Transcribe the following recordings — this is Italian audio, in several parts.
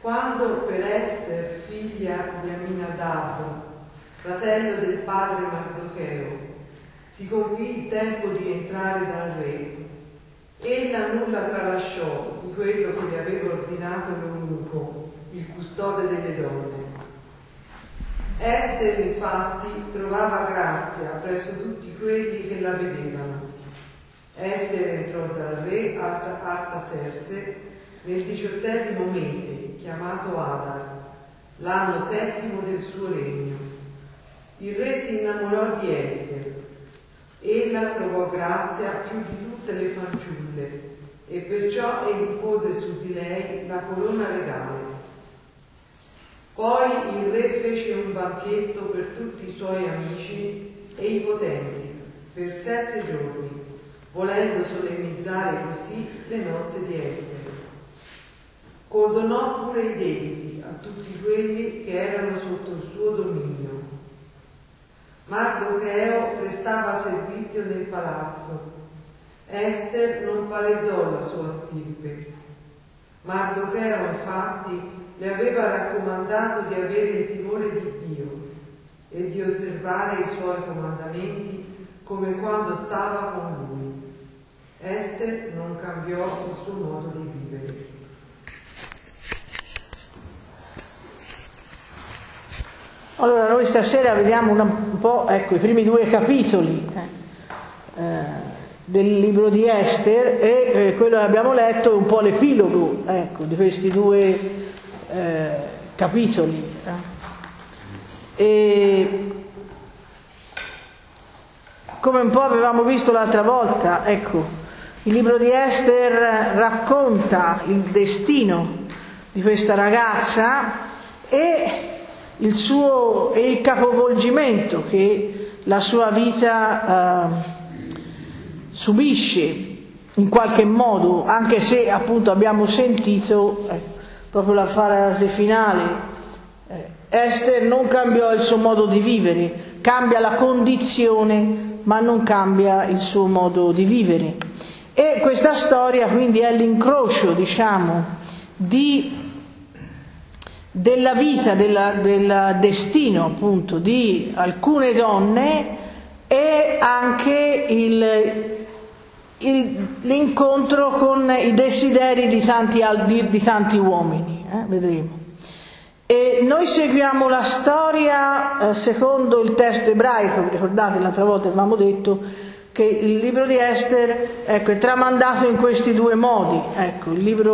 Quando per Ester, figlia di Aminadab, fratello del padre Mardocheo, si compì il tempo di entrare dal re, ella nulla tralasciò di quello che le aveva ordinato l'eunuco, il custode delle donne. Ester infatti trovava grazia presso tutti quelli che la vedevano. Ester entrò dal re Artaserse nel 18° mese, chiamato Adar, l'anno 7° del suo regno. Il re si innamorò di Ester. Ella trovò grazia più di tutte le fanciulle e perciò egli pose su di lei la corona regale. Poi il re fece un banchetto per tutti i suoi amici e i potenti per 7 giorni, volendo solennizzare così le nozze di Ester. Condonò pure i debiti a tutti quelli che erano sotto il suo dominio. Mardocheo prestava servizio nel palazzo. Ester non palesò la sua stirpe. Mardocheo infatti le aveva raccomandato di avere il timore di Dio e di osservare i suoi comandamenti come quando stava con lui. Ester non cambiò il suo modo di vivere. Allora, noi stasera vediamo un po', ecco, i primi 2 capitoli del libro di Ester e quello che abbiamo letto è un po' l'epilogo, ecco, di questi 2 capitoli. E come un po' avevamo visto l'altra volta, ecco, il libro di Ester racconta il destino di questa ragazza e il capovolgimento che la sua vita subisce in qualche modo, anche se appunto abbiamo sentito proprio la frase finale, Ester non cambiò il suo modo di vivere, cambia la condizione ma non cambia il suo modo di vivere. E questa storia quindi è l'incrocio, diciamo, della vita, del destino appunto di alcune donne e anche l'incontro con i desideri di tanti uomini, vedremo. E noi seguiamo la storia secondo il testo ebraico. Ricordate, l'altra volta avevamo detto che il libro di Ester, ecco, è tramandato in questi 2 modi. Ecco,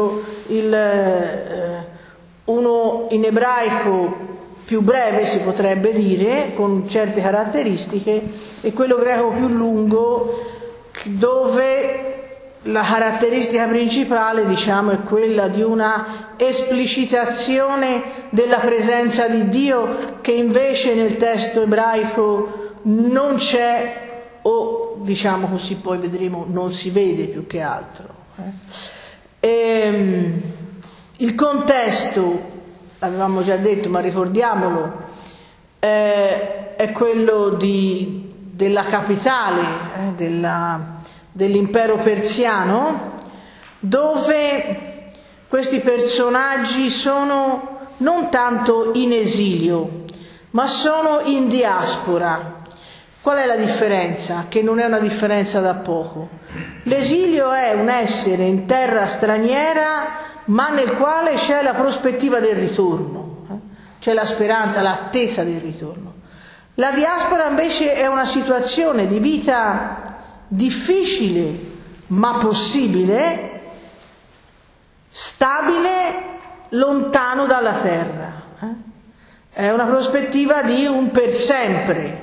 uno in ebraico più breve, si potrebbe dire, con certe caratteristiche, e quello greco più lungo, dove la caratteristica principale, diciamo, è quella di una esplicitazione della presenza di Dio che invece nel testo ebraico non c'è, o diciamo così, poi vedremo, non si vede più che altro. Il contesto, avevamo già detto, ma ricordiamolo, è quello della capitale dell'impero persiano, dove questi personaggi sono non tanto in esilio, ma sono in diaspora. Qual è la differenza? Che non è una differenza da poco. L'esilio è un essere in terra straniera, ma nel quale c'è la prospettiva del ritorno, c'è la speranza, l'attesa del ritorno. La diaspora invece è una situazione di vita difficile, ma possibile, stabile, lontano dalla terra. È una prospettiva di un per sempre.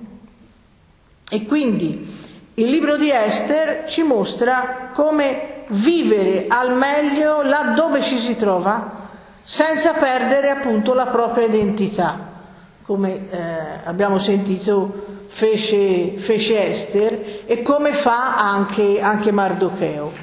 E quindi il libro di Ester ci mostra come vivere al meglio laddove ci si trova, senza perdere appunto la propria identità, come abbiamo sentito fece Ester e come fa anche Mardocheo.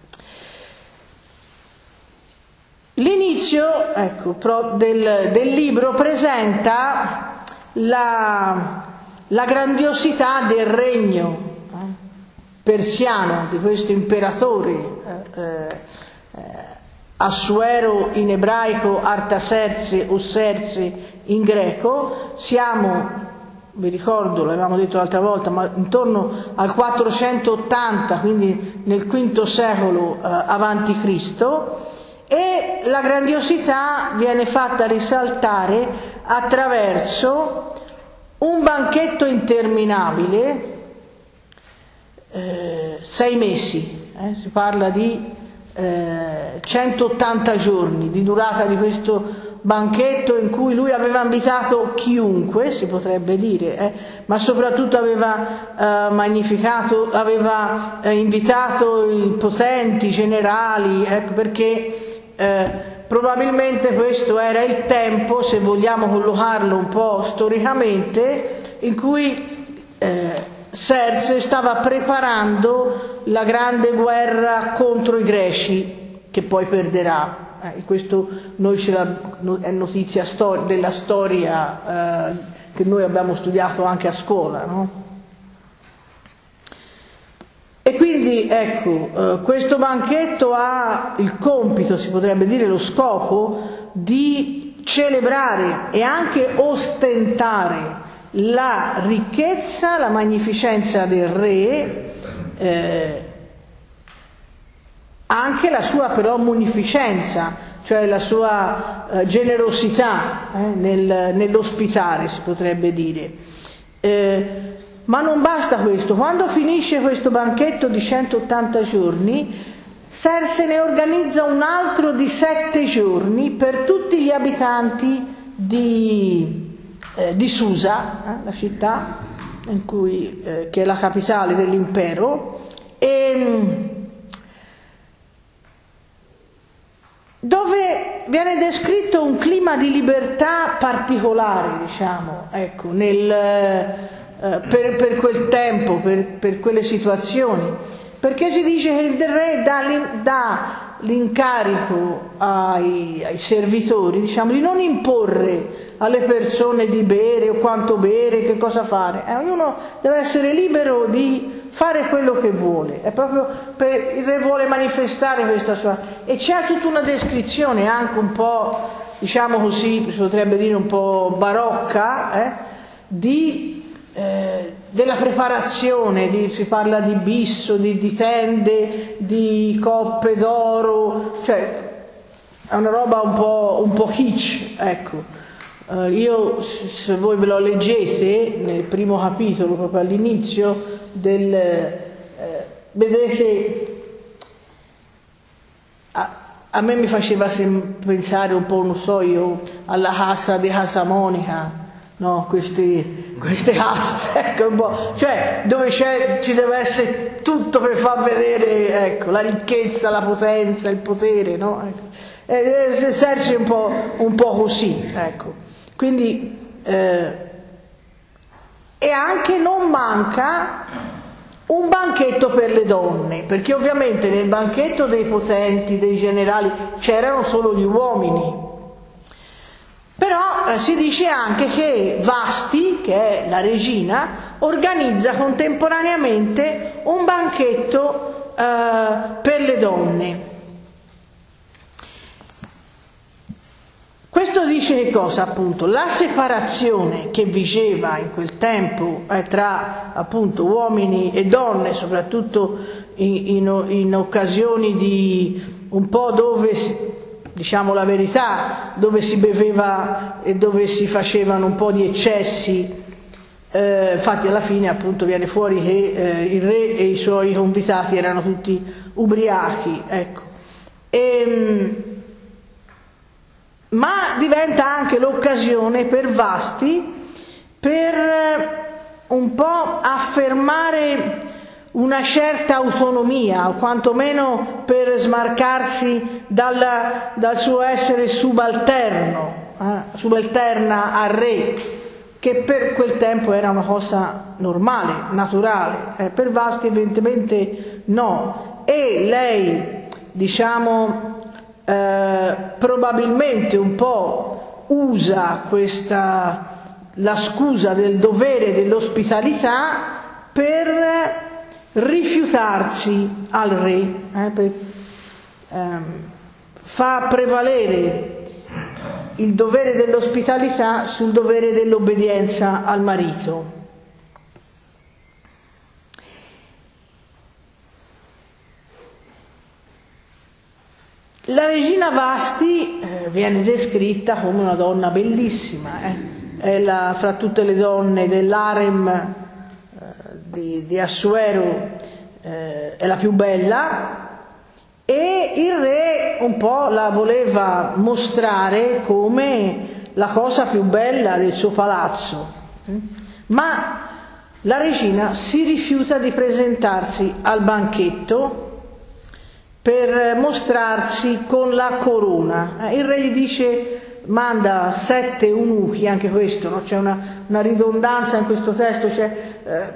L'inizio, ecco, del libro presenta la grandiosità del regno persiano, di questo imperatore Assuero in ebraico, Artaserse o Serse in greco. Siamo, vi ricordo, l'avevamo detto l'altra volta, ma intorno al 480, quindi nel V secolo avanti Cristo, e la grandiosità viene fatta risaltare attraverso un banchetto interminabile, 6 mesi, si parla di 180 giorni di durata di questo banchetto, in cui lui aveva invitato chiunque, si potrebbe dire, ma soprattutto aveva magnificato, aveva invitato i potenti, i generali, perché probabilmente questo era il tempo, se vogliamo collocarlo un po' storicamente, in cui Serse stava preparando la grande guerra contro i greci, che poi perderà. Questo è notizia della storia che noi abbiamo studiato anche a scuola, no? E quindi ecco, questo banchetto ha il compito, si potrebbe dire lo scopo, di celebrare e anche ostentare la ricchezza, la magnificenza del re, anche la sua però munificenza, cioè la sua generosità nell'ospitare, si potrebbe dire. Ma non basta questo. Quando finisce questo banchetto di 180 giorni, Serse ne organizza un altro di 7 giorni per tutti gli abitanti di Susa, la città in cui, che è la capitale dell'impero, e dove viene descritto un clima di libertà particolare, diciamo, ecco, per quel tempo, per quelle situazioni, perché si dice che il re dà l'incarico ai servitori, diciamo, di non imporre alle persone di bere o quanto bere, che cosa fare. Ognuno deve essere libero di fare quello che vuole. È proprio il re vuole manifestare questa sua. E c'è tutta una descrizione anche un po', diciamo così, si potrebbe dire un po' barocca, della preparazione, si parla di bisso, di tende, di coppe d'oro, cioè è una roba un po' kitsch, ecco. Io, se voi ve lo leggete nel primo capitolo, proprio all'inizio vedete, a me mi faceva pensare un po', non so io, alla casa di Casamonica, no, queste case, ecco, un po', cioè dove ci deve essere tutto per far vedere, ecco, la ricchezza, la potenza, il potere, no? Ecco. Serse un po' così, ecco. Quindi e anche non manca un banchetto per le donne, perché ovviamente nel banchetto dei potenti, dei generali, c'erano solo gli uomini. Però si dice anche che Vasti, che è la regina, organizza contemporaneamente un banchetto per le donne. Questo dice che cosa, appunto? La separazione che vigeva in quel tempo tra appunto uomini e donne, soprattutto in occasioni di un po' dove, diciamo la verità, dove si beveva e dove si facevano un po' di eccessi, infatti alla fine appunto viene fuori che il re e i suoi convitati erano tutti ubriachi, ecco. Ma diventa anche l'occasione per Vasti per un po' affermare una certa autonomia, o quantomeno per smarcarsi dal suo essere subalterna al re, che per quel tempo era una cosa normale, naturale. Per Vasti evidentemente no. E lei, diciamo, probabilmente un po' usa la scusa del dovere dell'ospitalità per rifiutarsi al re, per fa prevalere il dovere dell'ospitalità sul dovere dell'obbedienza al marito. La regina Vasti viene descritta come una donna bellissima, è fra tutte le donne dell'harem di Assuero è la più bella, e il re un po' la voleva mostrare come la cosa più bella del suo palazzo, ma la regina si rifiuta di presentarsi al banchetto per mostrarsi con la corona. Il re gli dice, manda 7 eunuchi, anche questo, no? C'è una ridondanza in questo testo, c'è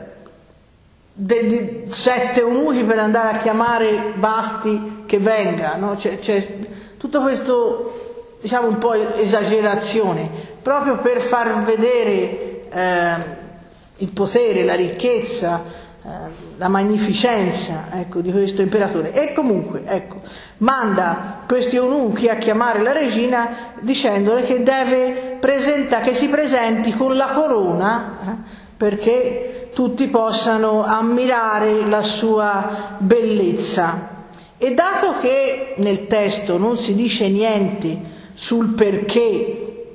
7 eunuchi per andare a chiamare Vasti che venga, no? C'è tutto questo, diciamo, un po' esagerazione, proprio per far vedere il potere, la ricchezza, la magnificenza, ecco, di questo imperatore. E comunque, ecco, manda questi eunuchi a chiamare la regina dicendole che che si presenti con la corona, perché tutti possano ammirare la sua bellezza. E dato che nel testo non si dice niente sul perché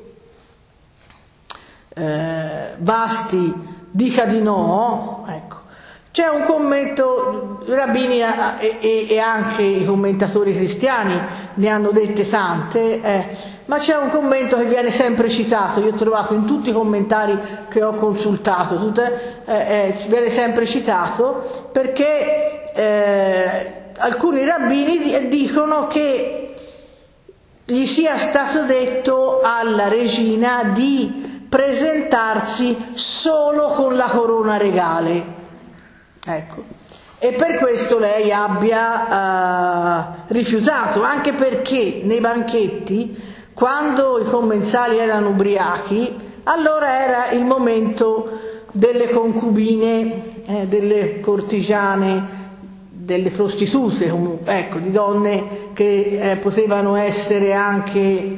Vasti dica di no, ecco, c'è un commento, i rabbini e anche i commentatori cristiani ne hanno dette tante, ma c'è un commento che viene sempre citato, io ho trovato in tutti i commentari che ho consultato, viene sempre citato, perché alcuni rabbini dicono che gli sia stato detto alla regina di presentarsi solo con la corona regale. Ecco. E per questo lei abbia rifiutato, anche perché nei banchetti, quando i commensali erano ubriachi, allora era il momento delle concubine, delle cortigiane, delle prostitute, ecco, di donne che potevano essere anche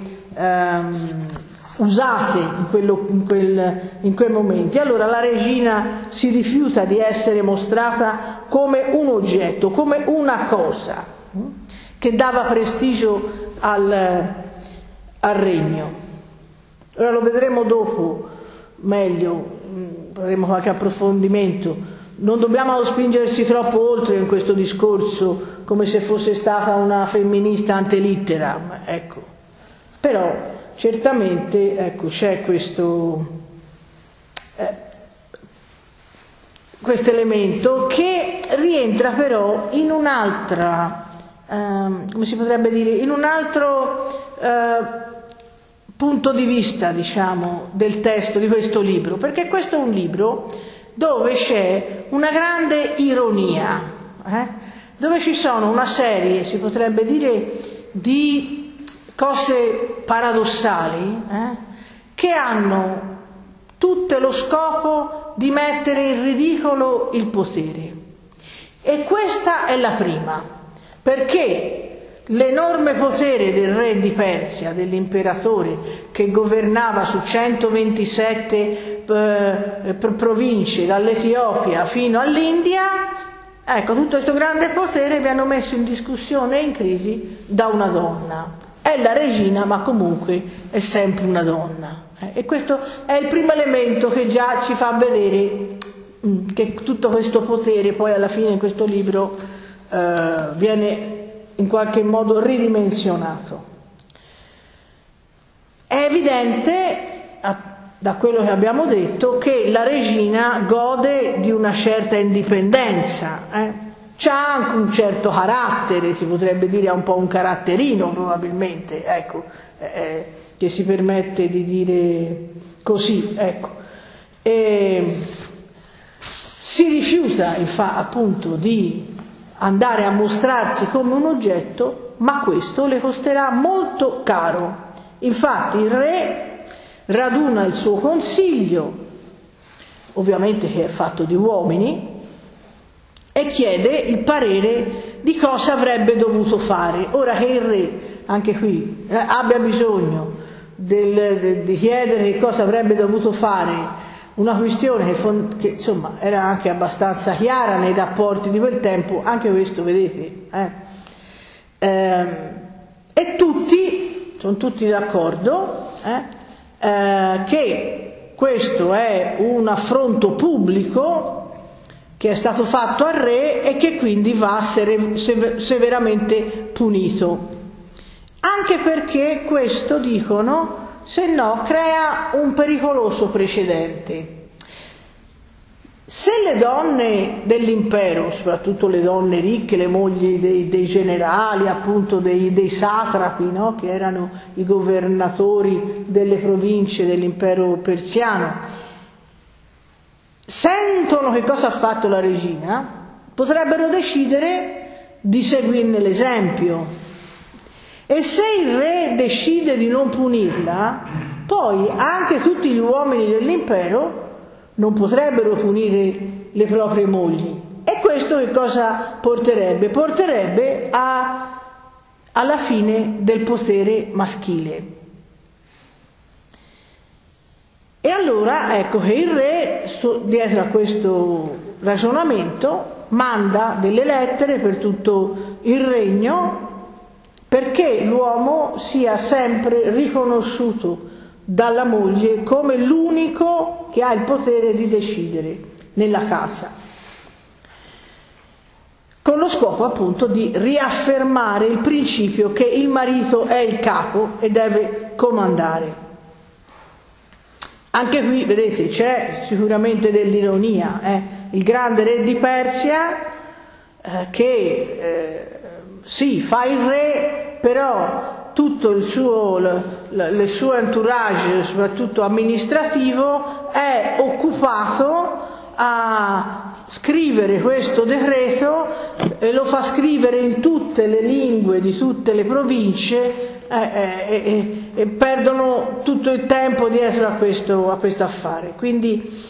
usate in quei momenti. Allora la regina si rifiuta di essere mostrata come un oggetto, come una cosa che dava prestigio al regno. Ora lo vedremo dopo meglio, faremo qualche approfondimento. Non dobbiamo spingersi troppo oltre in questo discorso, come se fosse stata una femminista ante litteram, ecco. Però certamente, ecco, c'è questo elemento che rientra però in un'altra, come si potrebbe dire, in un altro punto di vista, diciamo, del testo di questo libro, perché questo è un libro dove c'è una grande ironia, dove ci sono una serie, si potrebbe dire, di cose paradossali che hanno tutte lo scopo di mettere in ridicolo il potere. E questa è la prima, perché l'enorme potere del re di Persia, dell'imperatore che governava su 127 province, dall'Etiopia fino all'India, ecco, tutto questo grande potere viene messo in discussione e in crisi da una donna. È la regina, ma comunque è sempre una donna. E questo è il primo elemento che già ci fa vedere che tutto questo potere poi alla fine in questo libro viene in qualche modo ridimensionato. È evidente, da quello che abbiamo detto, che la regina gode di una certa indipendenza, c'ha anche un certo carattere, si potrebbe dire, ha un po' un caratterino probabilmente, ecco, che si permette di dire così, ecco. E si rifiuta appunto di andare a mostrarsi come un oggetto, ma questo le costerà molto caro. Infatti il re raduna il suo consiglio, ovviamente che è fatto di uomini, e chiede il parere di cosa avrebbe dovuto fare. Ora che il re anche qui, abbia bisogno di chiedere che cosa avrebbe dovuto fare, una questione che insomma era anche abbastanza chiara nei rapporti di quel tempo, anche questo vedete, e sono tutti d'accordo che questo è un affronto pubblico che è stato fatto al re e che quindi va a essere severamente punito, anche perché questo, dicono, se no crea un pericoloso precedente. Se le donne dell'impero, soprattutto le donne ricche, le mogli dei generali, appunto dei satrapi, no? Che erano i governatori delle province dell'impero persiano, sentono che cosa ha fatto la regina, potrebbero decidere di seguirne l'esempio. E se il re decide di non punirla, poi anche tutti gli uomini dell'impero non potrebbero punire le proprie mogli. E questo che cosa porterebbe? Porterebbe alla fine del potere maschile. E allora ecco che il re, dietro a questo ragionamento, manda delle lettere per tutto il regno perché l'uomo sia sempre riconosciuto dalla moglie come l'unico che ha il potere di decidere nella casa, con lo scopo appunto di riaffermare il principio che il marito è il capo e deve comandare. Anche qui, vedete, c'è sicuramente dell'ironia. Il grande re di Persia che sì, fa il re, però tutto il suo entourage, soprattutto amministrativo, è occupato a scrivere questo decreto e lo fa scrivere in tutte le lingue di tutte le province e perdono tutto il tempo dietro a questo affare. Quindi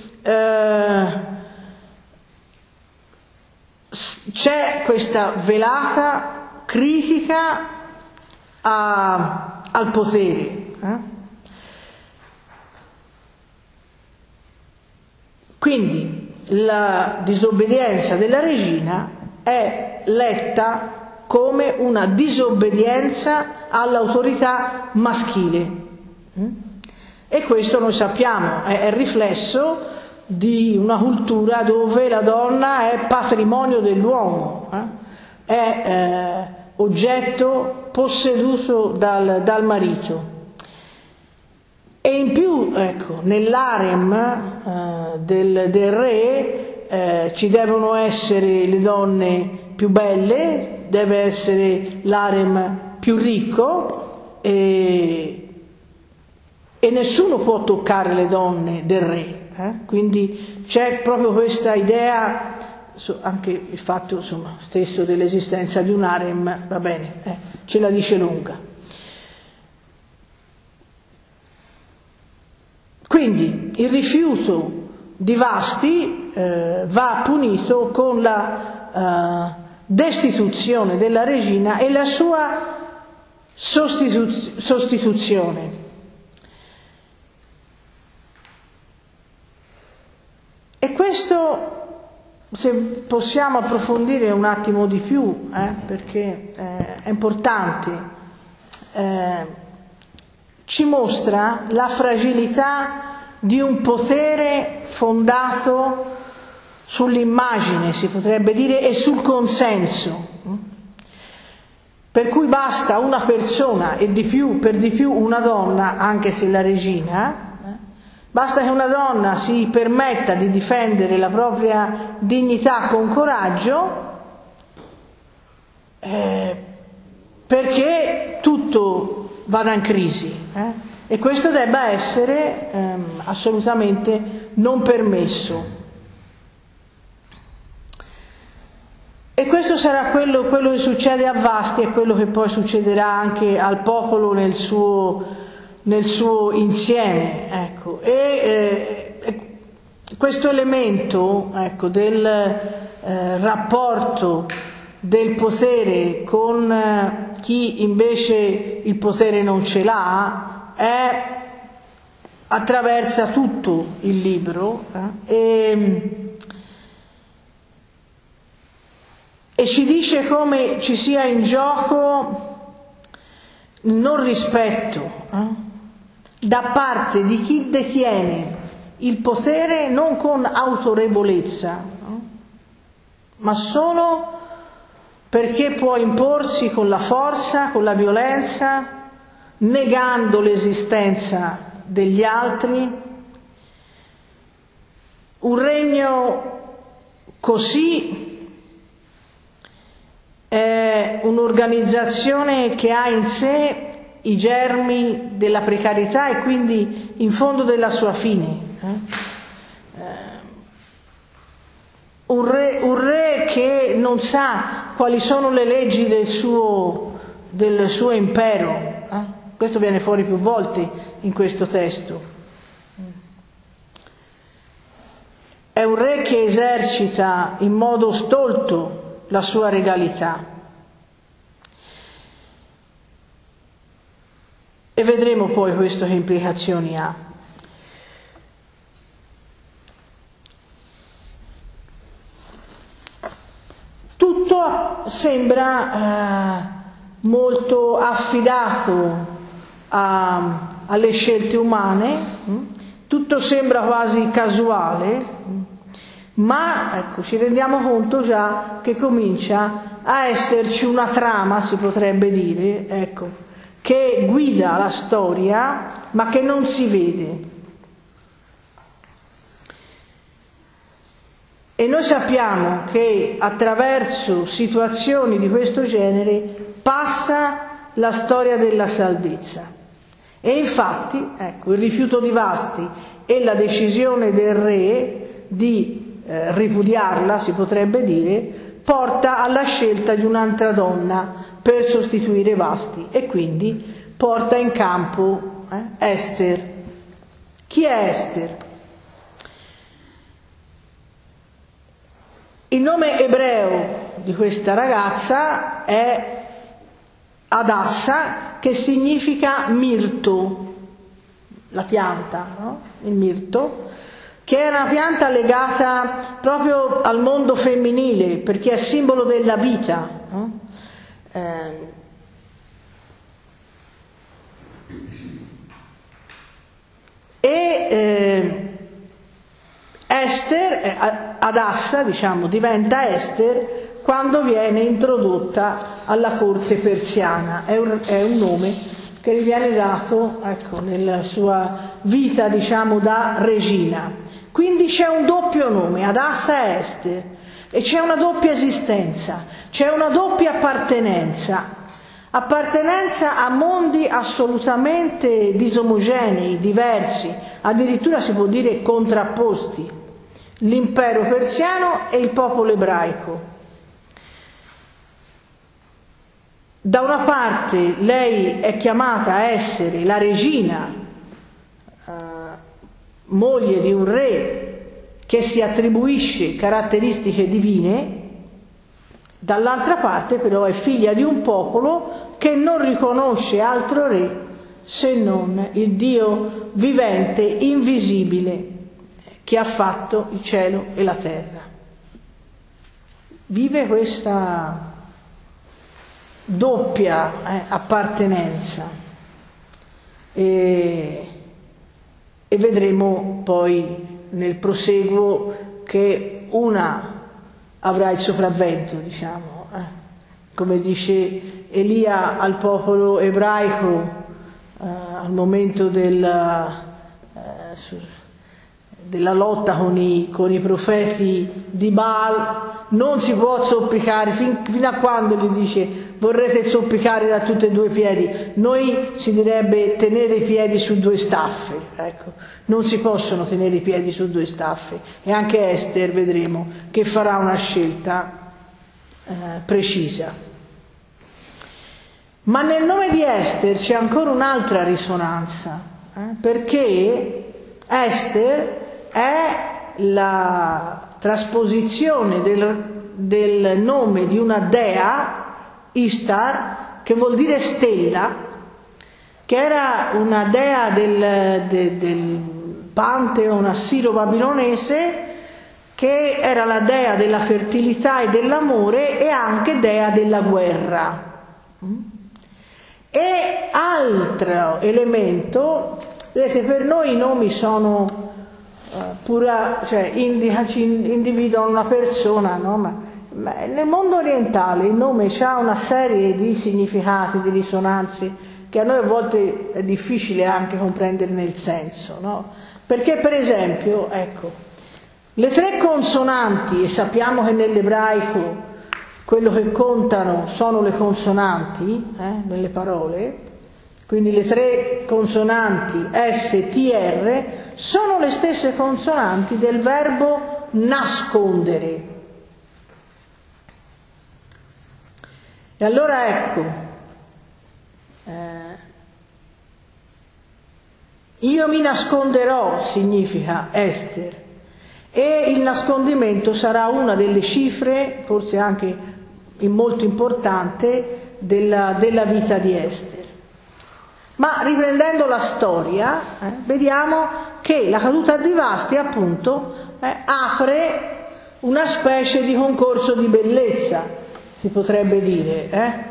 c'è questa velata critica al potere. Quindi la disobbedienza della regina è letta come una disobbedienza all'autorità maschile. E questo noi sappiamo, è il riflesso di una cultura dove la donna è patrimonio dell'uomo, è oggetto posseduto dal marito. E in più, ecco, nell'harem del re ci devono essere le donne più belle, deve essere l'harem più ricco e nessuno può toccare le donne del re. Quindi c'è proprio questa idea, anche il fatto insomma, stesso dell'esistenza di un harem, va bene, ce la dice lunga. Quindi il rifiuto di Vasti va punito con la destituzione della regina e la sua sostituzione. E questo, se possiamo approfondire un attimo di più, perché è importante, ci mostra la fragilità di un potere fondato sull'immagine, si potrebbe dire, e sul consenso, per cui basta una persona e per di più una donna, anche se la regina, basta che una donna si permetta di difendere la propria dignità con coraggio perché tutto vada in crisi, e questo debba essere assolutamente non permesso. E questo sarà quello che succede a Vasti e quello che poi succederà anche al popolo nel suo insieme, ecco. E questo elemento, ecco, del rapporto del potere con chi invece il potere non ce l'ha, attraversa tutto il libro e ci dice come ci sia in gioco il non rispetto da parte di chi detiene il potere non con autorevolezza, ma solo perché può imporsi con la forza, con la violenza, negando l'esistenza degli altri. Un regno così è un'organizzazione che ha in sé i germi della precarietà e quindi in fondo della sua fine. Un re che non sa quali sono le leggi del suo impero. Questo viene fuori più volte in questo testo. È un re che esercita in modo stolto la sua regalità. E vedremo poi questo che implicazioni ha. Tutto sembra molto affidato alle scelte umane, tutto sembra quasi casuale, ma ecco, ci rendiamo conto già che comincia a esserci una trama, si potrebbe dire, ecco, che guida la storia ma che non si vede. E noi sappiamo che attraverso situazioni di questo genere passa la storia della salvezza. E infatti, ecco, il rifiuto di Vasti e la decisione del re di ripudiarla, si potrebbe dire, porta alla scelta di un'altra donna per sostituire Vasti e quindi porta in campo Ester. Chi è Ester? Il nome ebreo di questa ragazza è Adassa, che significa mirto, la pianta, no? Il mirto, che è una pianta legata proprio al mondo femminile, perché è simbolo della vita, no? Ester, Adassa, diciamo, diventa Ester quando viene introdotta alla corte persiana. È un nome che gli viene dato, ecco, nella sua vita, diciamo, da regina. Quindi c'è un doppio nome, Adassa e Ester, e c'è una doppia esistenza, c'è una doppia appartenenza a mondi assolutamente disomogenei, diversi, addirittura si può dire contrapposti, l'impero persiano e il popolo ebraico. Da una parte lei è chiamata a essere la regina, moglie di un re che si attribuisce caratteristiche divine, dall'altra parte però è figlia di un popolo che non riconosce altro re se non il Dio vivente, invisibile, che ha fatto il cielo e la terra. Vive questa doppia appartenenza e vedremo poi nel proseguo che una avrà il sopravvento, diciamo, come dice Elia al popolo ebraico al momento della lotta con i profeti di Baal. Non si può zoppicare, fino a quando gli dice vorrete zoppicare da tutti e due i piedi? Noi si direbbe tenere i piedi su due staffe, ecco. Non si possono tenere i piedi su due staffe, e anche Ester vedremo che farà una scelta precisa. Ma nel nome di Ester c'è ancora un'altra risonanza, perché Ester è la trasposizione del nome di una dea, Ishtar, che vuol dire stella, che era una dea del Pantheon assiro-babilonese, che era la dea della fertilità e dell'amore e anche dea della guerra. E altro elemento, vedete, per noi i nomi sono cioè ci individuano una persona, no? Ma nel mondo orientale il nome ha una serie di significati, di risonanze che a noi a volte è difficile anche comprenderne il senso, no? Perché per esempio, ecco, le 3 consonanti, e sappiamo che nell'ebraico quello che contano sono le consonanti nelle parole, quindi le 3 consonanti S, T, R sono le stesse consonanti del verbo nascondere. E allora ecco, io mi nasconderò significa Ester, e il nascondimento sarà una delle cifre, forse anche molto importante, della vita di Ester. Ma riprendendo la storia, vediamo che la caduta di Vasti appunto apre una specie di concorso di bellezza, si potrebbe dire,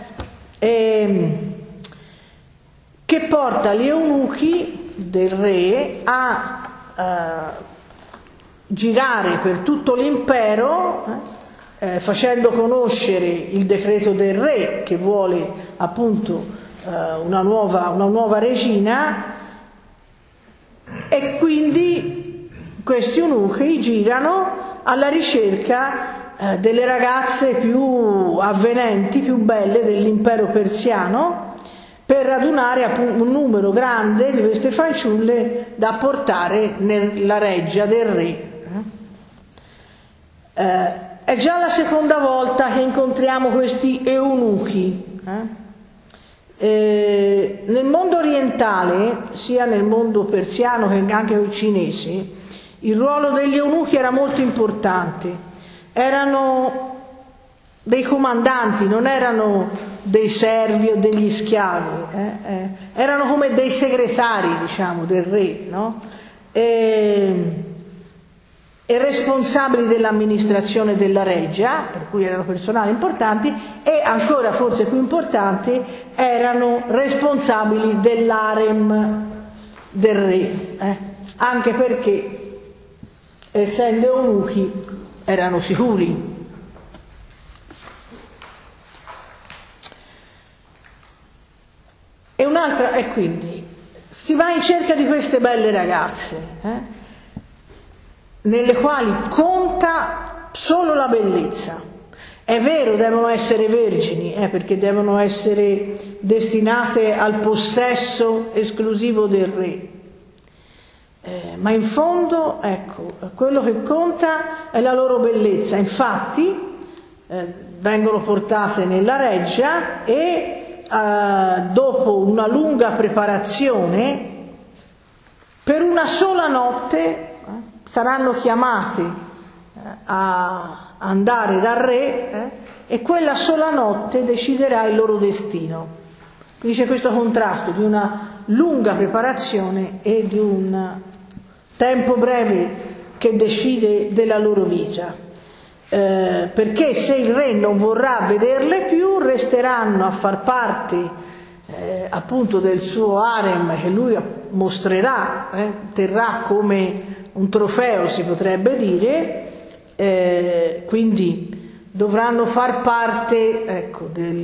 che porta gli eunuchi del re a girare per tutto l'impero, facendo conoscere il decreto del re che vuole appunto una nuova regina, e quindi questi eunuchi girano alla ricerca delle ragazze più avvenenti, più belle dell'impero persiano, per radunare un numero grande di queste fanciulle da portare nella reggia del re. È già la seconda volta che incontriamo questi eunuchi. Nel mondo orientale, sia nel mondo persiano che anche nel cinese, il ruolo degli eunuchi era molto importante. Erano dei comandanti, non erano dei servi o degli schiavi, erano come dei segretari, diciamo, del re, no? E responsabili dell'amministrazione della reggia, per cui erano personali importanti, e ancora forse più importanti, erano responsabili dell'harem del re, anche perché, essendo eunuchi, erano sicuri. E un'altra, e quindi si va in cerca di queste belle ragazze, nelle quali conta solo la bellezza. È vero, devono essere vergini, perché devono essere destinate al possesso esclusivo del re. Ma in fondo, ecco, quello che conta è la loro bellezza. Infatti, vengono portate nella reggia e dopo una lunga preparazione, per una sola notte saranno chiamati a andare dal re, e quella sola notte deciderà il loro destino. Quindi c'è questo contrasto di una lunga preparazione e di un tempo breve che decide della loro vita, perché se il re non vorrà vederle più, resteranno a far parte appunto del suo harem, che lui mostrerà, terrà come un trofeo, si potrebbe dire, quindi dovranno far parte, ecco,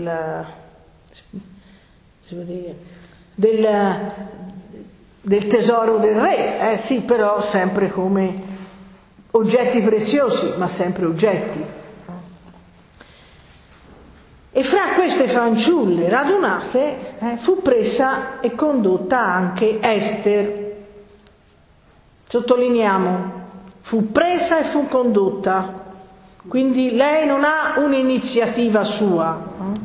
del tesoro del re, sì, però sempre come oggetti preziosi, ma sempre oggetti. E fra queste fanciulle radunate fu presa e condotta anche Ester. Sottolineiamo, fu presa e fu condotta, quindi lei non ha un'iniziativa sua,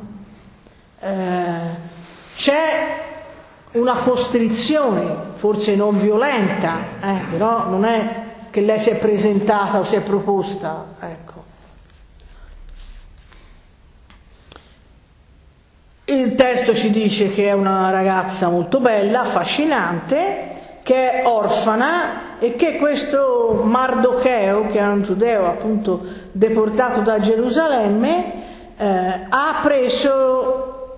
c'è una costrizione, forse non violenta, però non è che lei si è presentata o si è proposta, ecco. Il testo ci dice che è una ragazza molto bella, affascinante, che è orfana e che questo Mardocheo, che era un giudeo appunto deportato da Gerusalemme, ha preso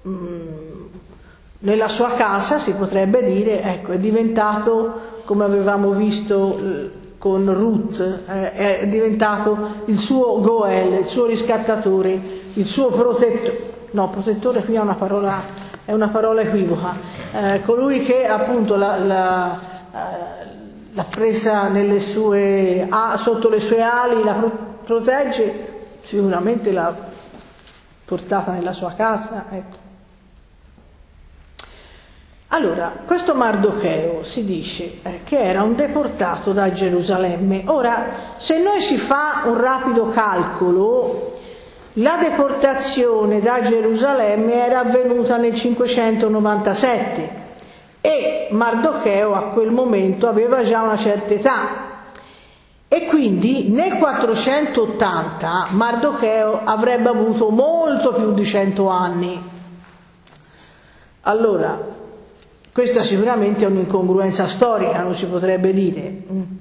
nella sua casa, si potrebbe dire, ecco, è diventato, come avevamo visto con Ruth, è diventato il suo Goel, il suo riscattatore, il suo protettore. No, protettore qui è una parola equivoca. Colui che appunto l'ha presa nelle sue, sotto le sue ali, la protegge, sicuramente l'ha portata nella sua casa, ecco. Allora, questo Mardocheo si dice che era un deportato da Gerusalemme. Ora, se noi si fa un rapido calcolo, la deportazione da Gerusalemme era avvenuta nel 597 e Mardocheo a quel momento aveva già una certa età e quindi nel 480 Mardocheo avrebbe avuto molto più di 100 anni. Allora, questa sicuramente è un'incongruenza storica, non si potrebbe dire.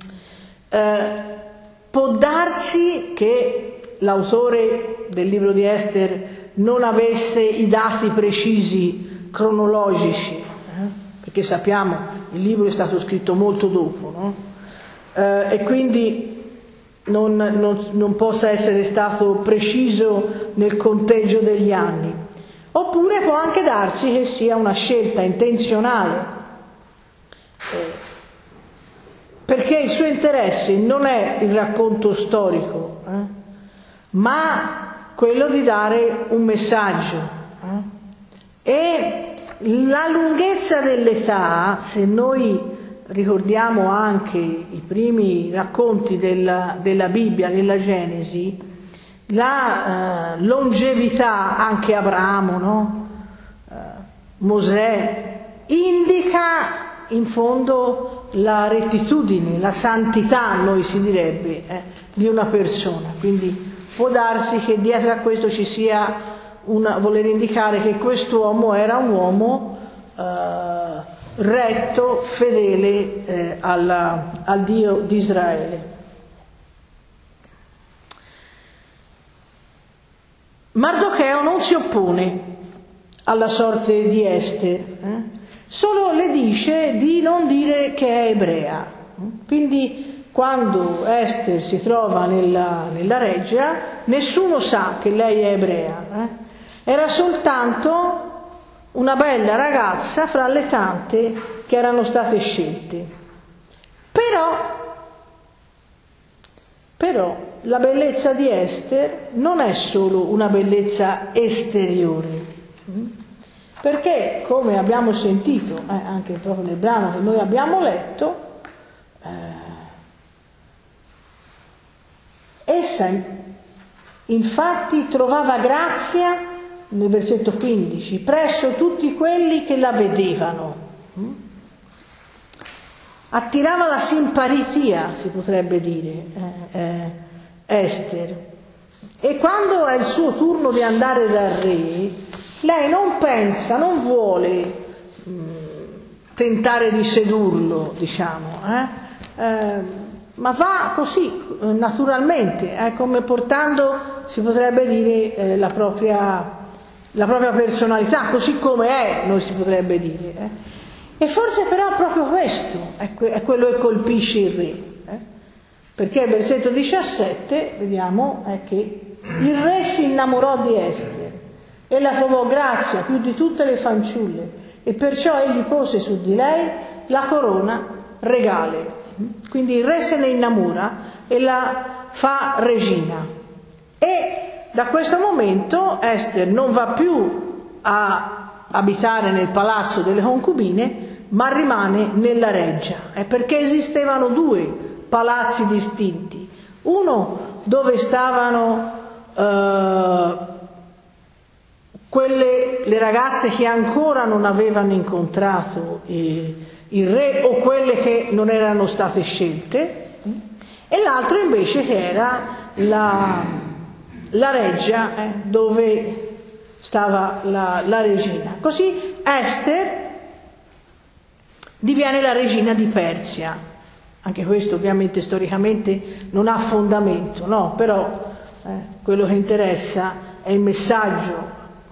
Può darsi che l'autore del libro di Ester non avesse i dati precisi cronologici, perché sappiamo il libro è stato scritto molto dopo, no? E quindi non possa essere stato preciso nel conteggio degli anni. Oppure può anche darsi che sia una scelta intenzionale, perché il suo interesse non è il racconto storico, ma quello di dare un messaggio. E la lunghezza dell'età, se noi ricordiamo anche i primi racconti della Bibbia, della Genesi, la longevità, anche Abramo, no? Mosè, indica in fondo la rettitudine, la santità, noi si direbbe, di una persona. Quindi può darsi che dietro a questo ci sia voler indicare che quest'uomo era un uomo retto, fedele al Dio di Israele. Mardocheo non si oppone alla sorte di Ester, solo le dice di non dire che è ebrea. Quindi quando Ester si trova nella reggia, nessuno sa che lei è ebrea. Era soltanto una bella ragazza fra le tante che erano state scelte. Però la bellezza di Ester non è solo una bellezza esteriore, perché, come abbiamo sentito anche proprio nel brano che noi abbiamo letto, essa infatti trovava grazia, nel versetto 15, presso tutti quelli che la vedevano. Attirava la simpatia, si potrebbe dire, Ester. E quando è il suo turno di andare dal re, lei non pensa, non vuole tentare di sedurlo, diciamo, ma va così, naturalmente, come portando, si potrebbe dire, la propria personalità, così come è, noi si potrebbe dire. E forse però proprio questo è quello che colpisce il re, perché il versetto 17, vediamo, è che il re si innamorò di Ester e la trovò grazia più di tutte le fanciulle e perciò egli pose su di lei la corona regale. Quindi il re se ne innamora e la fa regina, e da questo momento Ester non va più a abitare nel palazzo delle concubine, ma rimane nella reggia. È perché esistevano due palazzi distinti, uno dove stavano le ragazze che ancora non avevano incontrato il re o quelle che non erano state scelte, e l'altro invece che era la reggia, dove stava la regina. Così Ester diviene la regina di Persia. Anche questo ovviamente storicamente non ha fondamento, no? Però quello che interessa è il messaggio.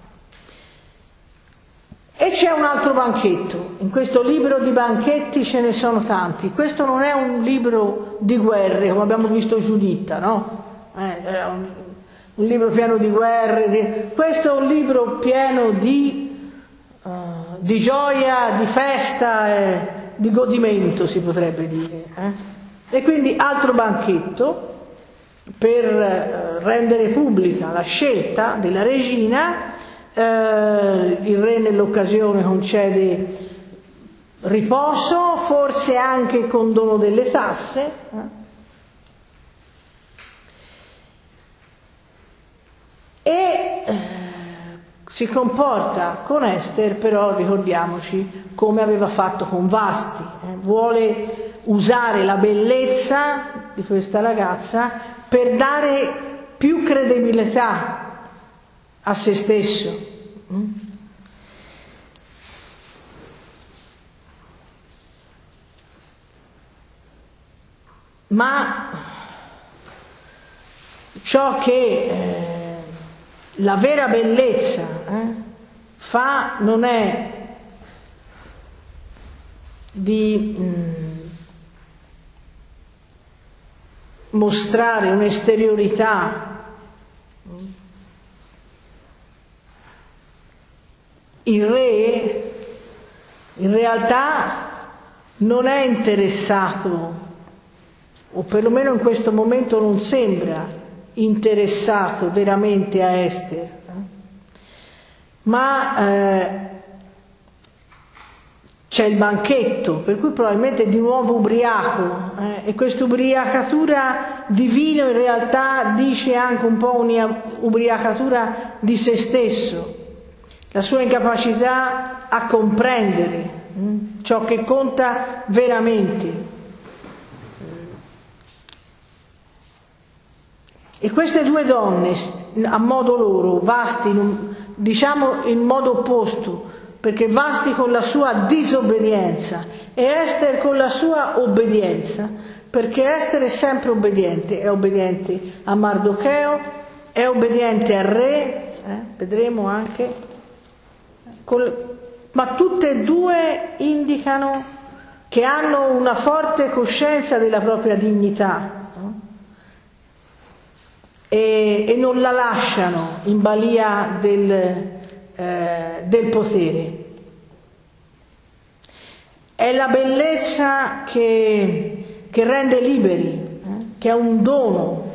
E c'è un altro banchetto. In questo libro di banchetti ce ne sono tanti. Questo non è un libro di guerre, come abbiamo visto Giuditta, no? È un libro pieno di guerre. Questo è un libro pieno di gioia, di festa, di godimento, si potrebbe dire. E quindi altro banchetto per rendere pubblica la scelta della regina. Il re nell'occasione concede riposo, forse anche condono delle tasse, e si comporta con Ester, però ricordiamoci come aveva fatto con Vasti, vuole usare la bellezza di questa ragazza per dare più credibilità a se stesso. Ma ciò che la vera bellezza fa non è di mostrare un'esteriorità il re in realtà non è interessato, o perlomeno in questo momento non sembra interessato veramente a Ester, ma c'è il banchetto, per cui probabilmente è di nuovo ubriaco, e questa ubriacatura di vino in realtà dice anche un po' un'ubriacatura di se stesso, la sua incapacità a comprendere ciò che conta veramente. E queste due donne, a modo loro, Vasti, diciamo in modo opposto, perché Vasti con la sua disobbedienza e Ester con la sua obbedienza, perché Ester è sempre obbediente, è obbediente a Mardocheo, è obbediente al re, vedremo anche, ma tutte e due indicano che hanno una forte coscienza della propria dignità, no? E non la lasciano in balia del potere. È la bellezza che rende liberi, che è un dono.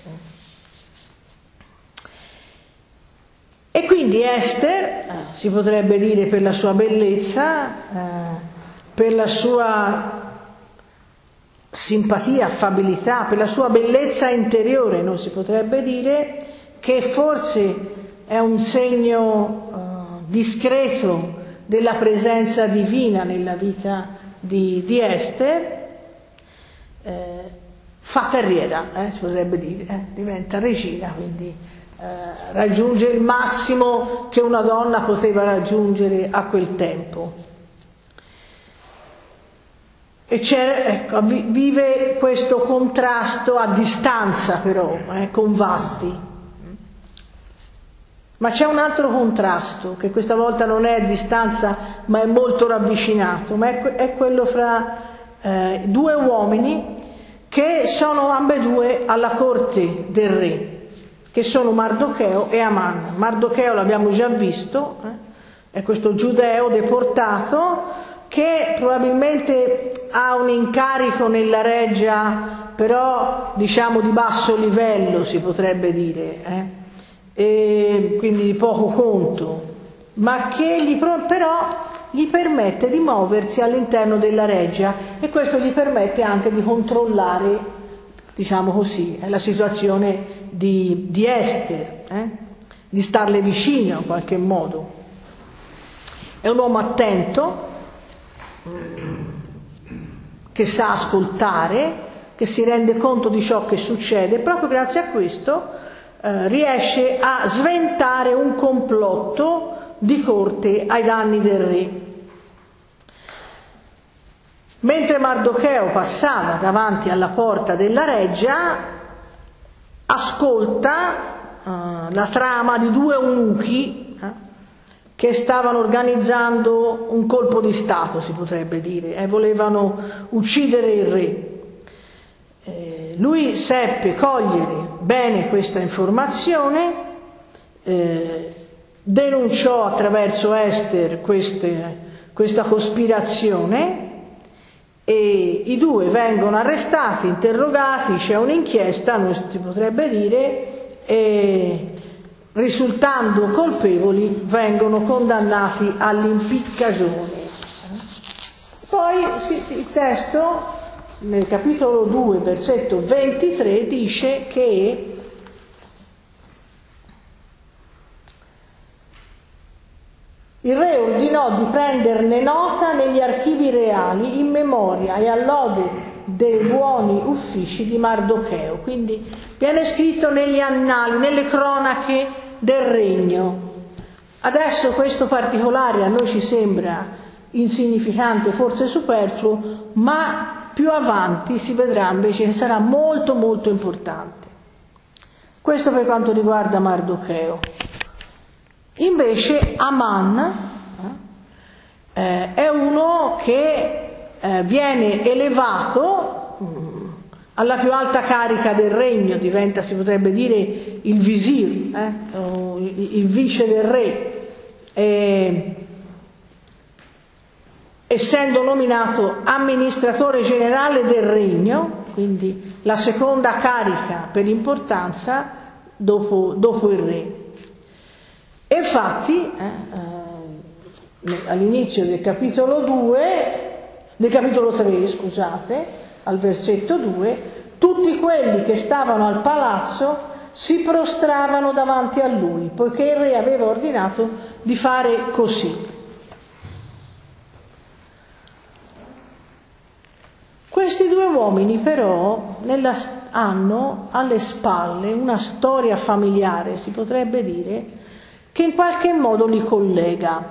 E quindi Ester, si potrebbe dire, per la sua bellezza, per la sua simpatia, affabilità, per la sua bellezza interiore, non si potrebbe dire, che forse è un segno discreto della presenza divina nella vita di Ester, fa carriera, si potrebbe dire, diventa regina, quindi raggiunge il massimo che una donna poteva raggiungere a quel tempo. E vive questo contrasto a distanza però, con Vasti. Ma c'è un altro contrasto, che questa volta non è a distanza ma è molto ravvicinato, ma è quello fra due uomini che sono ambedue alla corte del re, che sono Mardocheo e Aman. Mardocheo l'abbiamo già visto, è questo giudeo deportato che probabilmente ha un incarico nella reggia, però diciamo di basso livello, si potrebbe dire, e quindi di poco conto, ma che però gli permette di muoversi all'interno della reggia, e questo gli permette anche di controllare, diciamo così, la situazione di Ester, di starle vicino in qualche modo. È un uomo attento, che sa ascoltare, che si rende conto di ciò che succede. Proprio grazie a questo riesce a sventare un complotto di corte ai danni del re. Mentre Mardocheo passava davanti alla porta della reggia, ascolta la trama di due eunuchi che stavano organizzando un colpo di Stato, si potrebbe dire, e volevano uccidere il re. Lui seppe cogliere bene questa informazione, denunciò attraverso Ester questa cospirazione, e i due vengono arrestati, interrogati, c'è un'inchiesta, si potrebbe dire, e risultando colpevoli vengono condannati all'impiccagione. Poi il testo nel capitolo 2 versetto 23 dice che il re ordinò di prenderne nota negli archivi reali in memoria e a lode dei buoni uffici di Mardocheo. Quindi viene scritto negli annali, nelle cronache del regno. Adesso questo particolare a noi ci sembra insignificante, forse superfluo, ma più avanti si vedrà invece che sarà molto molto importante. Questo per quanto riguarda Mardocheo. Invece Aman è uno che viene elevato alla più alta carica del regno, diventa, si potrebbe dire, il visir, il vice del re, essendo nominato amministratore generale del regno, quindi la seconda carica per importanza dopo il re. E infatti all'inizio del capitolo 3, al versetto 2, tutti quelli che stavano al palazzo si prostravano davanti a lui, poiché il re aveva ordinato di fare così. Questi due uomini però hanno alle spalle una storia familiare, si potrebbe dire, che in qualche modo li collega.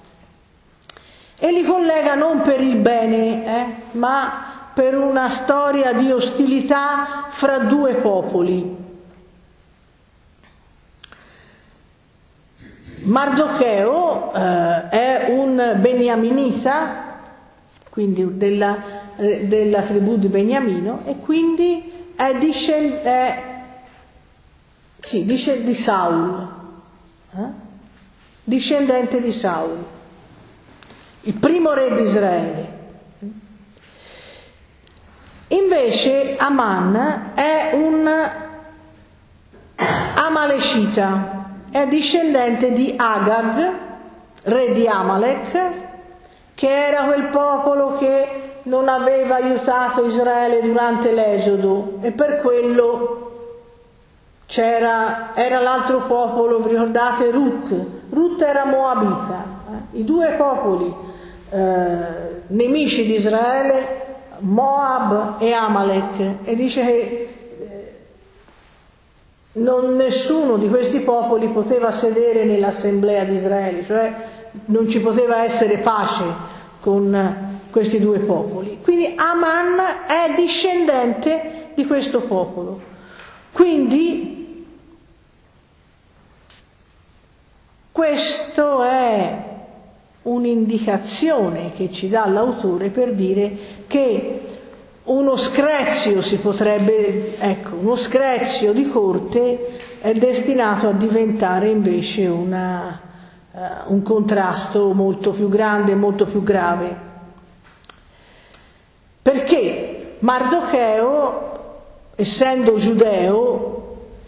E li collega non per il bene, ma per una storia di ostilità fra due popoli. Mardocheo è un beniaminita, quindi della tribù di Beniamino, e quindi è di Saul, discendente di Saul, il primo re di Israele. Invece Aman è un Amalecita, è discendente di Agag, re di Amalek, che era quel popolo che non aveva aiutato Israele durante l'Esodo, e per quello era l'altro popolo, vi ricordate Ruth era moabita, i due popoli nemici di Israele, Moab e Amalek, e dice che nessuno di questi popoli poteva sedere nell'assemblea di Israele, cioè non ci poteva essere pace con questi due popoli. Quindi Aman è discendente di questo popolo. Quindi questo è un'indicazione che ci dà l'autore per dire che uno screzio uno screzio di corte è destinato a diventare invece un contrasto molto più grande, molto più grave. Perché Mardocheo, essendo giudeo,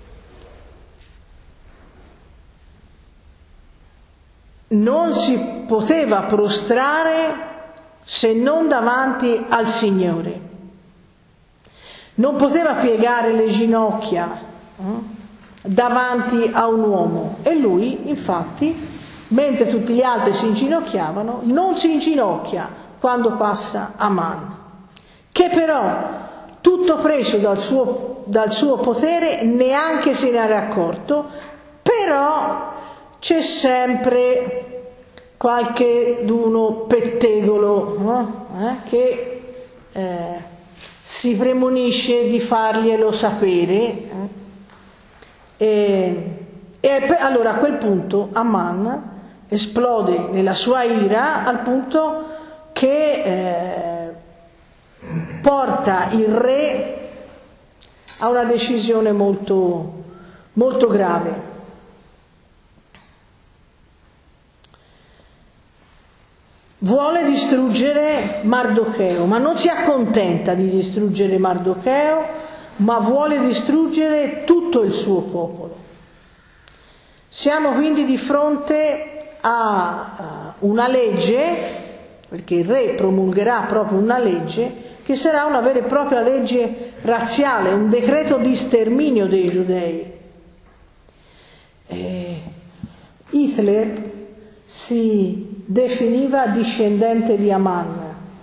non si poteva prostrare se non davanti al Signore. Non poteva piegare le ginocchia davanti a un uomo. E lui, infatti, mentre tutti gli altri si inginocchiavano, non si inginocchia quando passa Aman, che però tutto preso dal suo potere, neanche se ne era accorto, però c'è sempre qualcheduno pettegolo, no? Che si premunisce di farglielo sapere, allora a quel punto Aman esplode nella sua ira al punto che porta il re a una decisione molto, molto grave. Vuole distruggere Mardocheo, ma non si accontenta di distruggere Mardocheo, ma vuole distruggere tutto il suo popolo. Siamo quindi di fronte a una legge, perché il re promulgherà proprio una legge, che sarà una vera e propria legge razziale, un decreto di sterminio dei giudei. Hitler si definiva discendente di Aman.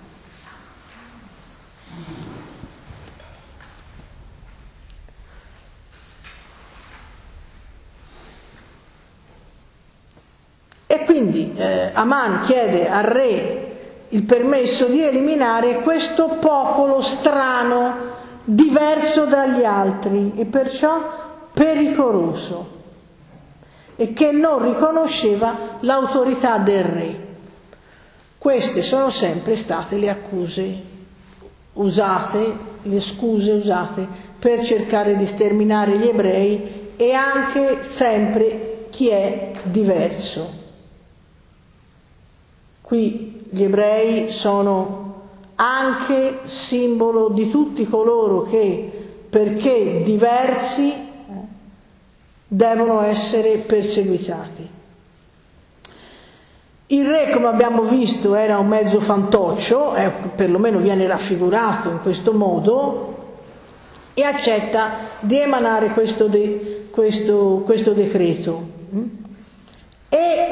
E quindi Aman chiede al re il permesso di eliminare questo popolo strano, diverso dagli altri e perciò pericoloso, e che non riconosceva l'autorità del re. Queste sono sempre state le accuse usate, le scuse usate per cercare di sterminare gli ebrei, e anche sempre chi è diverso. Qui gli ebrei sono anche simbolo di tutti coloro che, perché diversi, devono essere perseguitati. Il re, come abbiamo visto, era un mezzo fantoccio, perlomeno viene raffigurato in questo modo, e accetta di emanare questo decreto. E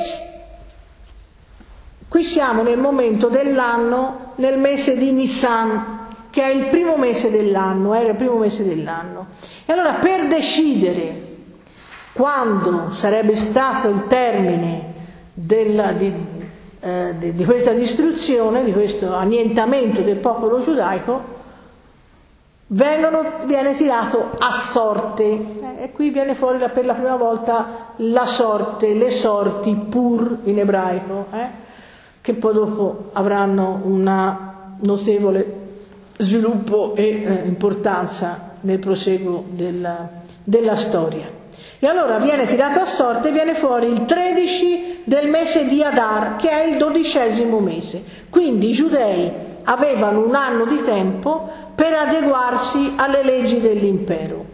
qui siamo nel momento dell'anno, nel mese di Nisan, che è il primo mese dell'anno, era il primo mese dell'anno. E allora, per decidere quando sarebbe stato il termine di questa distruzione, di questo annientamento del popolo giudaico, viene tirato a sorte, e qui viene fuori per la prima volta la sorte, le sorti pur in ebraico, che poi dopo avranno un notevole sviluppo e importanza nel proseguo della storia. E allora viene tirato a sorte, viene fuori il 13 del mese di Adar, che è il 12° mese. Quindi i giudei avevano un anno di tempo per adeguarsi alle leggi dell'impero.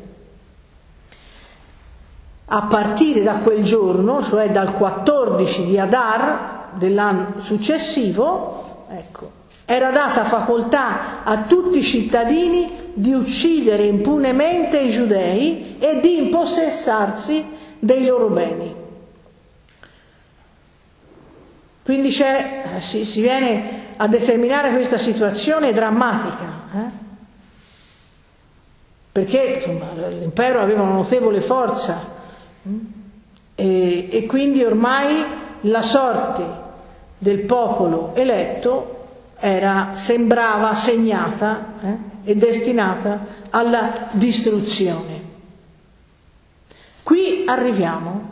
A partire da quel giorno, cioè dal 14 di Adar dell'anno successivo, era data facoltà a tutti i cittadini di uccidere impunemente i giudei e di impossessarsi dei loro beni. Quindi si viene a determinare questa situazione drammatica, perché insomma, l'impero aveva una notevole forza, e quindi ormai la sorte del popolo eletto sembrava segnata e destinata alla distruzione. Qui arriviamo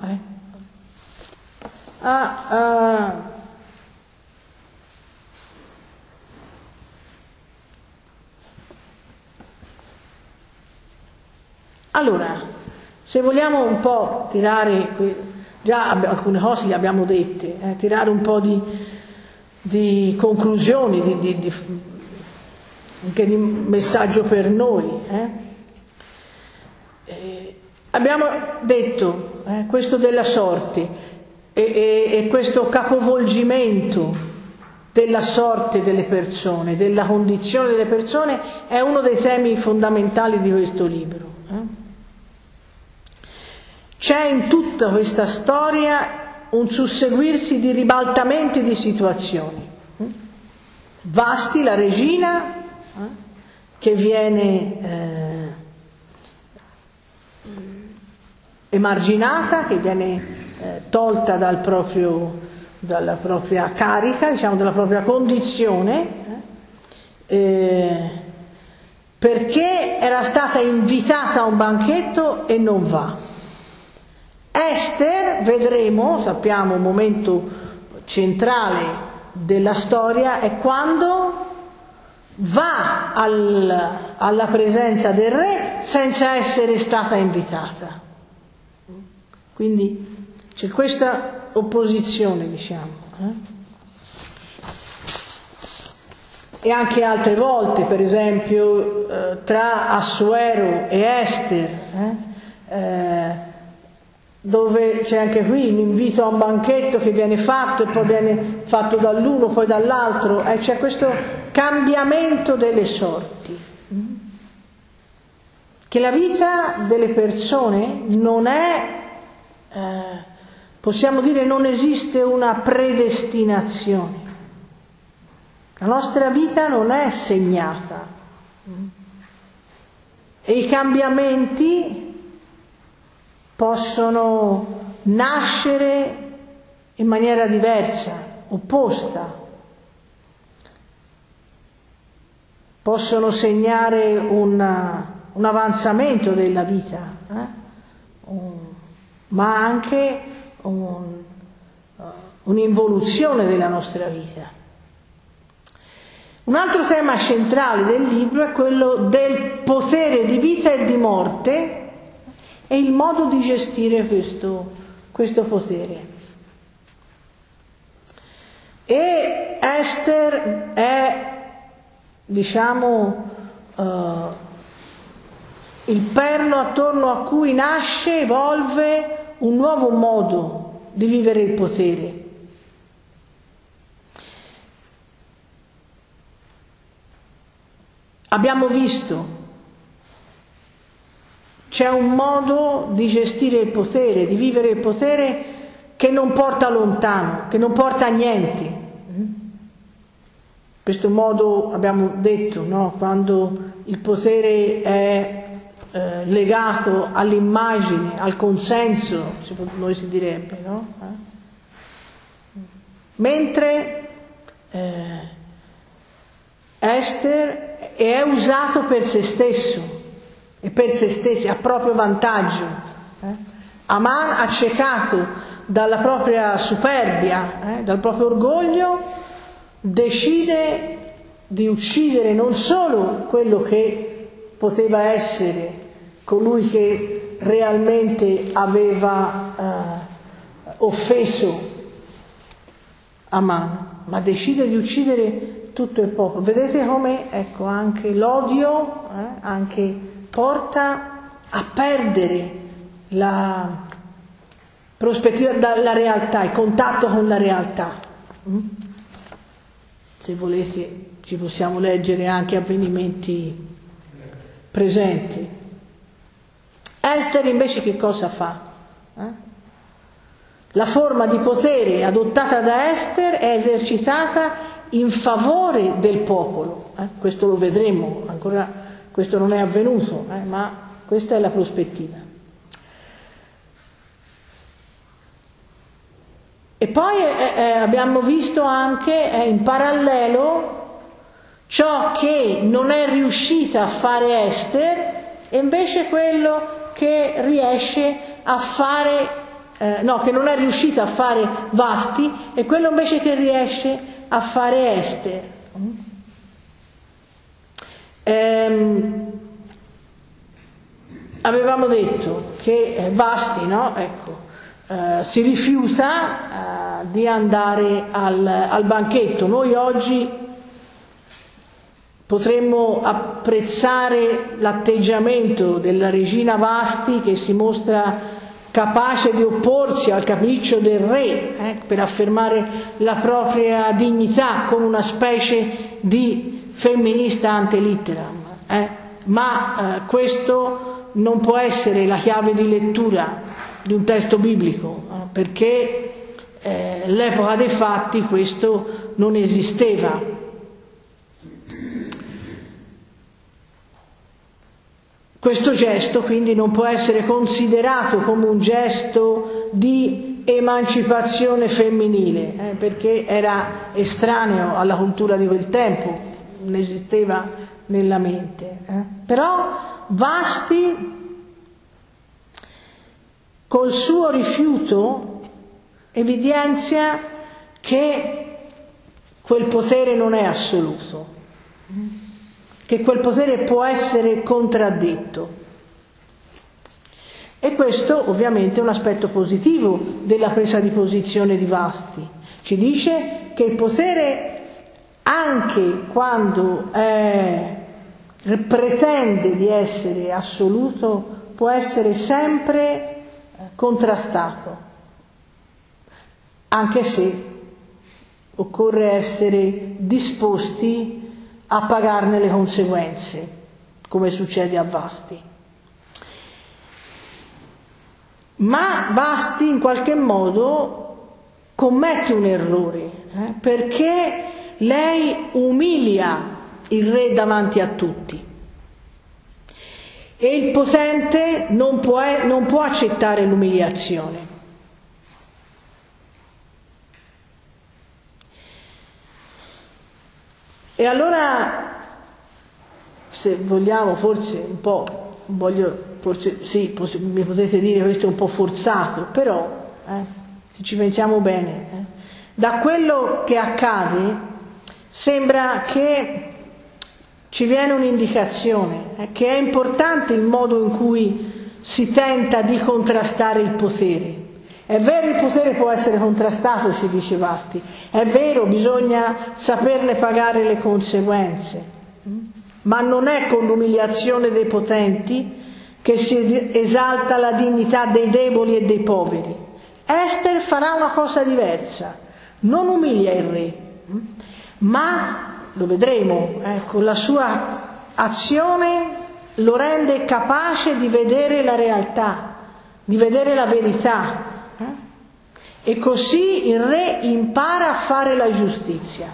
allora, se vogliamo un po' tirare, già alcune cose le abbiamo dette, tirare un po' di conclusioni, anche di messaggio per noi. Abbiamo detto questo della sorte e questo capovolgimento della sorte delle persone, della condizione delle persone, è uno dei temi fondamentali di questo libro. C'è in tutta questa storia un susseguirsi di ribaltamenti di situazioni. Vasti, la regina, che viene emarginata, che viene tolta dalla propria carica, diciamo dalla propria condizione, perché era stata invitata a un banchetto e non va. Ester, vedremo, sappiamo, un momento centrale della storia è quando va alla presenza del re senza essere stata invitata. Quindi c'è questa opposizione, diciamo. E anche altre volte, per esempio, tra Assuero e Ester, dove c'è anche qui un invito a un banchetto che viene fatto e poi viene fatto dall'uno, poi dall'altro, c'è questo cambiamento delle sorti. Che la vita delle persone non è, possiamo dire, non esiste una predestinazione. La nostra vita non è segnata e i cambiamenti possono nascere in maniera diversa, opposta, possono segnare un avanzamento della vita, ma anche un'involuzione della nostra vita. Un altro tema centrale del libro è quello del potere di vita e di morte e il modo di gestire questo potere. E Ester è, diciamo, il perno attorno a cui nasce, evolve un nuovo modo di vivere il potere. Abbiamo visto, c'è un modo di gestire il potere, di vivere il potere che non porta lontano, che non porta a niente. Questo modo, abbiamo detto, no? Quando il potere è legato all'immagine, al consenso, noi si direbbe, no? Mentre Ester è usato per se stesso e per se stessi, a proprio vantaggio. Aman, accecato dalla propria superbia, dal proprio orgoglio, decide di uccidere non solo quello che poteva essere colui che realmente aveva offeso Aman, ma decide di uccidere tutto il popolo. Vedete come, ecco, anche l'odio anche porta a perdere la prospettiva dalla realtà, il contatto con la realtà. Se volete ci possiamo leggere anche avvenimenti presenti. Ester invece che cosa fa? La forma di potere adottata da Ester è esercitata in favore del popolo. Questo lo vedremo, ancora questo non è avvenuto, ma questa è la prospettiva. E poi abbiamo visto anche in parallelo ciò che non è riuscita a fare Ester e invece quello che riesce a fare, che non è riuscita a fare Vasti e quello invece che riesce a fare Ester. Avevamo detto che Vasti, no? Ecco, si rifiuta di andare al banchetto. Noi oggi potremmo apprezzare l'atteggiamento della regina Vasti che si mostra capace di opporsi al capriccio del re per affermare la propria dignità come una specie di femminista ante litteram, ma questo non può essere la chiave di lettura di un testo biblico, perché all'epoca dei fatti questo non esisteva. Questo gesto quindi non può essere considerato come un gesto di emancipazione femminile, perché era estraneo alla cultura di quel tempo, non esisteva nella mente. Però Vasti, col suo rifiuto, evidenzia che quel potere non è assoluto, che quel potere può essere contraddetto. E questo ovviamente è un aspetto positivo della presa di posizione di Vasti. Ci dice che il potere, anche quando pretende di essere assoluto, può essere sempre contrastato, anche se occorre essere disposti a pagarne le conseguenze, come succede a Vasti. Ma Vasti in qualche modo commette un errore, perché lei umilia il re davanti a tutti e il potente non può accettare l'umiliazione. E allora, se vogliamo, forse un po', mi potete dire questo è un po' forzato, però se ci pensiamo bene, da quello che accade sembra che ci viene un'indicazione, che è importante il modo in cui si tenta di contrastare il potere. È vero, il potere può essere contrastato, ci dice Vasti, è vero, bisogna saperne pagare le conseguenze, ma non è con l'umiliazione dei potenti che si esalta la dignità dei deboli e dei poveri. Ester farà una cosa diversa, non umilia il re, ma, lo vedremo, con la sua azione lo rende capace di vedere la realtà, di vedere la verità. E così il re impara a fare la giustizia.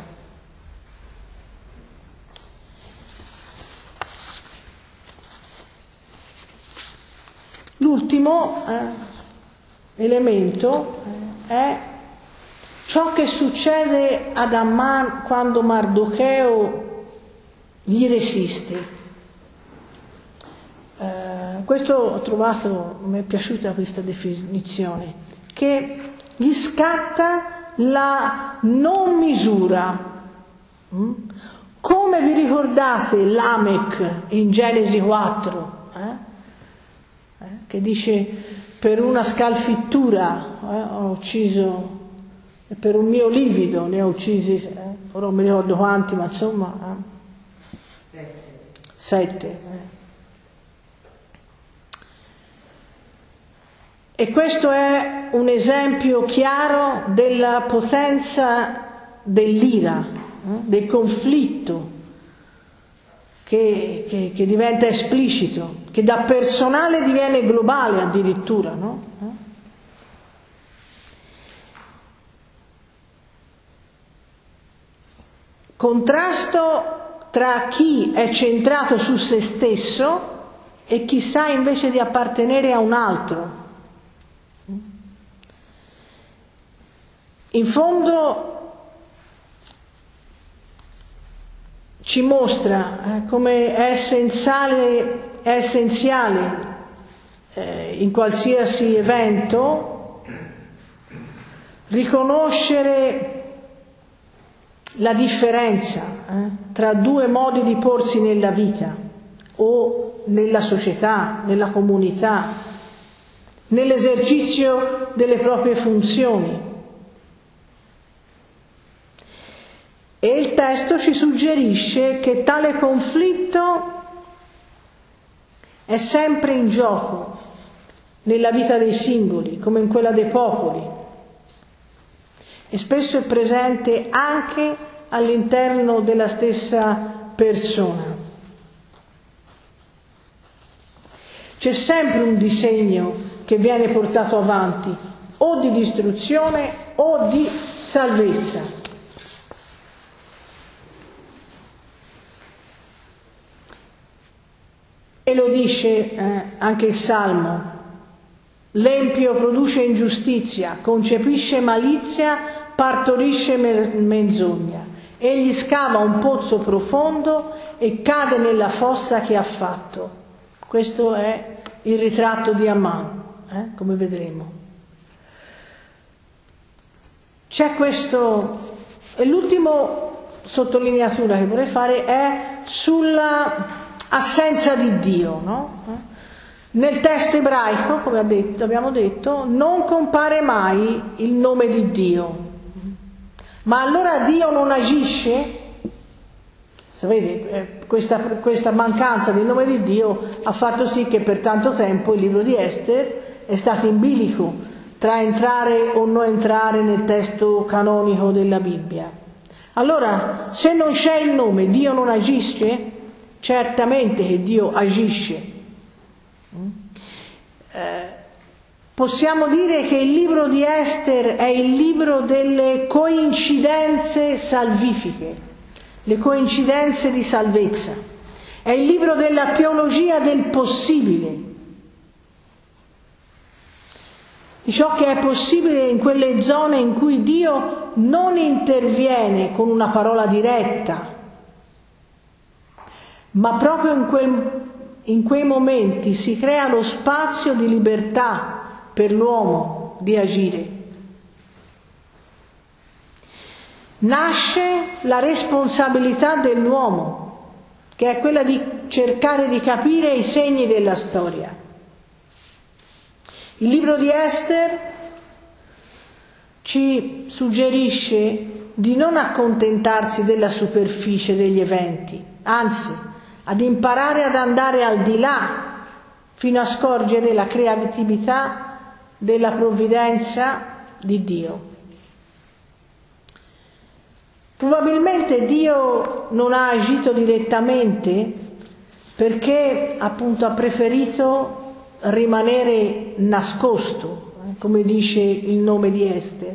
L'ultimo elemento è ciò che succede ad Amman quando Mardocheo gli resiste. Questo ho trovato, mi è piaciuta questa definizione, che gli scatta la non misura. Come vi ricordate Lamech in Genesi 4, che dice per una scalfittura ho ucciso, per un mio livido ne ho uccisi, ora non mi ricordo quanti, ma insomma 7. E questo è un esempio chiaro della potenza dell'ira, del conflitto che diventa esplicito, che da personale diviene globale addirittura, no? Contrasto tra chi è centrato su se stesso e chi sa invece di appartenere a un altro. In fondo ci mostra come è essenziale in qualsiasi evento riconoscere la differenza tra due modi di porsi nella vita o nella società, nella comunità, nell'esercizio delle proprie funzioni. E il testo ci suggerisce che tale conflitto è sempre in gioco nella vita dei singoli, come in quella dei popoli, e spesso è presente anche all'interno della stessa persona. C'è sempre un disegno che viene portato avanti, o di distruzione o di salvezza. E lo dice anche il Salmo: l'empio produce ingiustizia, concepisce malizia, partorisce menzogna. Egli scava un pozzo profondo e cade nella fossa che ha fatto. Questo è il ritratto di Aman, come vedremo. C'è questo, e l'ultima sottolineatura che vorrei fare è sulla assenza di Dio, no? Nel testo ebraico, come abbiamo detto, non compare mai il nome di Dio. Ma allora Dio non agisce? Sapete, questa mancanza del nome di Dio ha fatto sì che per tanto tempo il libro di Ester è stato in bilico tra entrare o non entrare nel testo canonico della Bibbia. Allora, se non c'è il nome, Dio non agisce? Certamente che Dio agisce. Possiamo dire che il libro di Ester è il libro delle coincidenze salvifiche, le coincidenze di salvezza. È il libro della teologia del possibile, di ciò che è possibile in quelle zone in cui Dio non interviene con una parola diretta, ma proprio in quei momenti si crea lo spazio di libertà per l'uomo di agire. Nasce la responsabilità dell'uomo, che è quella di cercare di capire i segni della storia. Il libro di Ester ci suggerisce di non accontentarsi della superficie degli eventi, anzi, ad imparare ad andare al di là, fino a scorgere la creatività della provvidenza di Dio. Probabilmente Dio non ha agito direttamente perché appunto ha preferito rimanere nascosto, come dice il nome di Ester.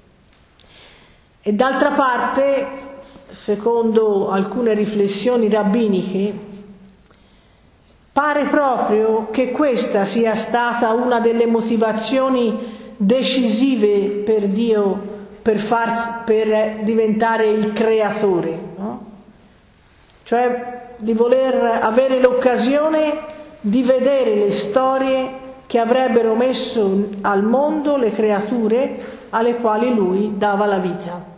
E d'altra parte, secondo alcune riflessioni rabbiniche, pare proprio che questa sia stata una delle motivazioni decisive per Dio per diventare il creatore, no? Cioè di voler avere l'occasione di vedere le storie che avrebbero messo al mondo le creature alle quali lui dava la vita.